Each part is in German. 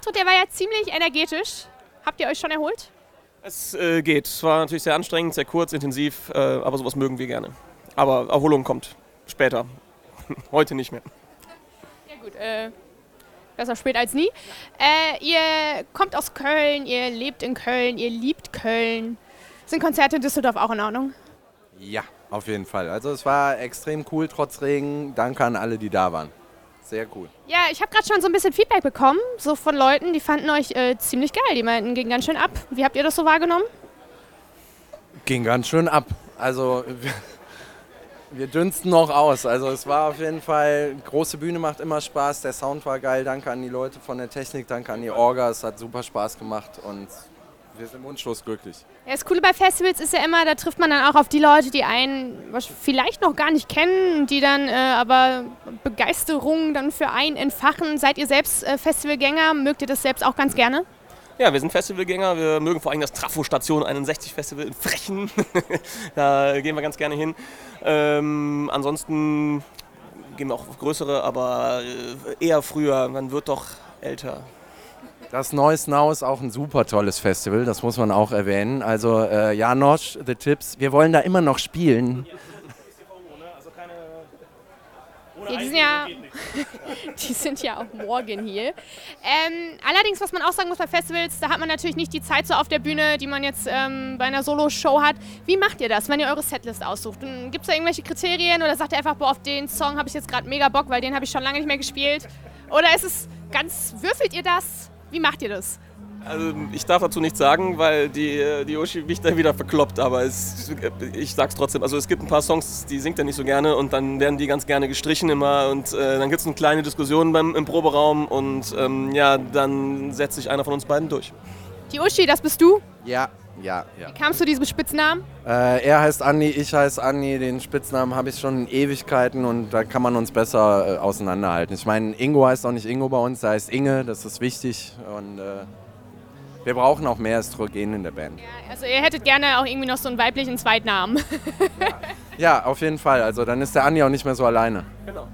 Auftritt, der war ja ziemlich energetisch. Habt ihr euch schon erholt? Es geht. Es war natürlich sehr anstrengend, sehr kurz, intensiv, aber sowas mögen wir gerne. Aber Erholung kommt später. Heute nicht mehr. Ja gut, besser spät als nie. Ihr kommt aus Köln, ihr lebt in Köln, ihr liebt Köln. Sind Konzerte in Düsseldorf auch in Ordnung? Ja, auf jeden Fall. Also es war extrem cool, trotz Regen. Danke an alle, die da waren. Sehr cool. Ja, ich habe gerade schon so ein bisschen Feedback bekommen, so von Leuten, die fanden euch ziemlich geil. Die meinten, ging ganz schön ab. Wie habt ihr das so wahrgenommen? Ging ganz schön ab. Also wir dünsten noch aus. Also es war auf jeden Fall, große Bühne macht immer Spaß. Der Sound war geil. Danke an die Leute von der Technik, danke an die Orga. Es hat super Spaß gemacht und wir sind wunschlos glücklich. Ja, das Coole bei Festivals ist ja immer, da trifft man dann auch auf die Leute, die einen vielleicht noch gar nicht kennen, die dann aber Begeisterung dann für einen entfachen. Seid ihr selbst Festivalgänger? Mögt ihr das selbst auch ganz gerne? Ja, wir sind Festivalgänger. Wir mögen vor allem das Trafo-Station 61 Festival in Frechen. Da gehen wir ganz gerne hin. Ansonsten gehen wir auch auf größere, aber eher früher. Man wird doch älter. Das Neues Now ist auch ein super tolles Festival, das muss man auch erwähnen. Also Janosch, The Tips, wir wollen da immer noch spielen. Ja, die sind ja auch morgen hier. Allerdings, was man auch sagen muss bei Festivals, da hat man natürlich nicht die Zeit so auf der Bühne, die man jetzt bei einer Solo-Show hat. Wie macht ihr das, wenn ihr eure Setlist aussucht? Gibt es da irgendwelche Kriterien oder sagt ihr einfach, boah, auf den Song habe ich jetzt gerade mega Bock, weil den habe ich schon lange nicht mehr gespielt? Oder ist es würfelt ihr das? Wie macht ihr das? Also ich darf dazu nichts sagen, weil die Uschi mich dann wieder verkloppt, aber ich sag's trotzdem. Also es gibt ein paar Songs, die singt er nicht so gerne und dann werden die ganz gerne gestrichen immer und dann gibt's eine kleine Diskussion im Proberaum und dann setzt sich einer von uns beiden durch. Die Uschi, das bist du? Ja. Wie kamst du diesem Spitznamen? Er heißt Andi, ich heiße Andi, den Spitznamen habe ich schon in Ewigkeiten und da kann man uns besser auseinanderhalten. Ich meine, Ingo heißt auch nicht Ingo bei uns, er heißt Inge, das ist wichtig und wir brauchen auch mehr Östrogen in der Band. Ja, also ihr hättet gerne auch irgendwie noch so einen weiblichen Zweitnamen. Ja, auf jeden Fall, also dann ist der Andi auch nicht mehr so alleine. Genau.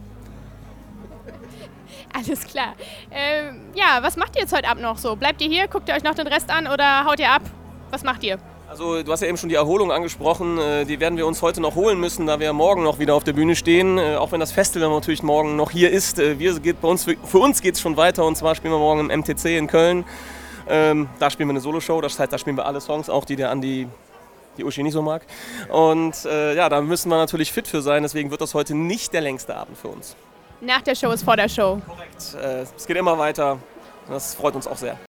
Alles klar. Was macht ihr jetzt heute Abend noch so? Bleibt ihr hier, guckt ihr euch noch den Rest an oder haut ihr ab? Was macht ihr? Also du hast ja eben schon die Erholung angesprochen, die werden wir uns heute noch holen müssen, da wir morgen noch wieder auf der Bühne stehen, auch wenn das Festival natürlich morgen noch hier ist. Für uns geht es schon weiter und zwar spielen wir morgen im MTC in Köln. Da spielen wir eine Soloshow, das heißt, da spielen wir alle Songs, auch die der Andi, die Uschi nicht so mag. Und da müssen wir natürlich fit für sein, deswegen wird das heute nicht der längste Abend für uns. Nach der Show ist vor der Show. Korrekt, es geht immer weiter, das freut uns auch sehr.